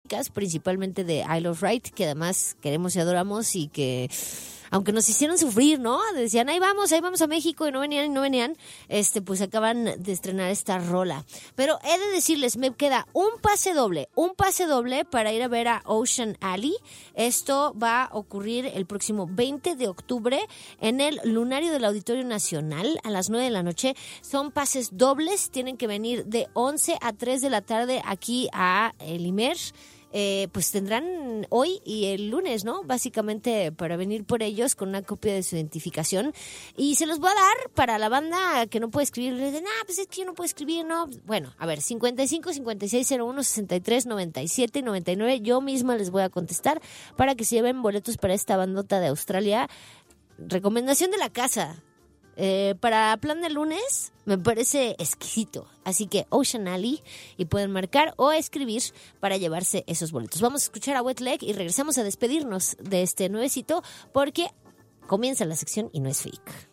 chicas, principalmente de Isle of Wight, que además queremos y adoramos y que... aunque nos hicieron sufrir, ¿no? Decían, ahí vamos a México y no venían, pues acaban de estrenar esta rola. Pero he de decirles, me queda un pase doble para ir a ver a Ocean Alley. Esto va a ocurrir el próximo 20 de octubre en el Lunario del Auditorio Nacional a las 9 de la noche. Son pases dobles, tienen que venir de 11 a 3 de la tarde aquí a El Imer. Pues tendrán hoy y el lunes, ¿no? Básicamente para venir por ellos con una copia de su identificación. Y se los voy a dar para la banda que no puede escribir. Le dicen, pues es que yo no puedo escribir, ¿no? Bueno, a ver, 55 56 01 63 97 99. Yo misma les voy a contestar para que se lleven boletos para esta bandota de Australia. Recomendación de la casa. Para plan de lunes me parece exquisito, así que Ocean Alley y pueden marcar o escribir para llevarse esos boletos. Vamos a escuchar a Wet Leg y regresamos a despedirnos de este nuevecito porque comienza la sección y no es fake.